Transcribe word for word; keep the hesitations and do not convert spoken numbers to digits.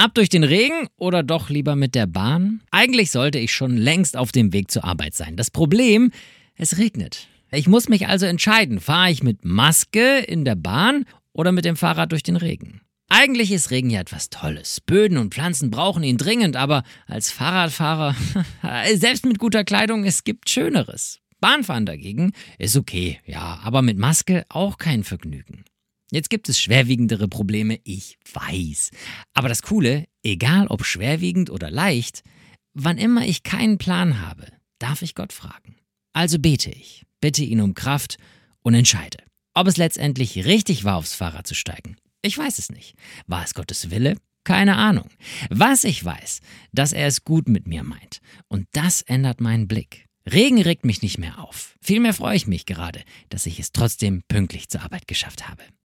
Ab durch den Regen oder doch lieber mit der Bahn? Eigentlich sollte ich schon längst auf dem Weg zur Arbeit sein. Das Problem, es regnet. Ich muss mich also entscheiden, fahre ich mit Maske in der Bahn oder mit dem Fahrrad durch den Regen? Eigentlich ist Regen ja etwas Tolles. Böden und Pflanzen brauchen ihn dringend, aber als Fahrradfahrer, selbst mit guter Kleidung, es gibt Schöneres. Bahnfahren dagegen ist okay, ja, aber mit Maske auch kein Vergnügen. Jetzt gibt es schwerwiegendere Probleme, ich weiß. Aber das Coole, egal ob schwerwiegend oder leicht, wann immer ich keinen Plan habe, darf ich Gott fragen. Also bete ich, bitte ihn um Kraft und entscheide. Ob es letztendlich richtig war, aufs Fahrrad zu steigen, ich weiß es nicht. War es Gottes Wille? Keine Ahnung. Was ich weiß, dass er es gut mit mir meint. Und das ändert meinen Blick. Regen regt mich nicht mehr auf. Vielmehr freue ich mich gerade, dass ich es trotzdem pünktlich zur Arbeit geschafft habe.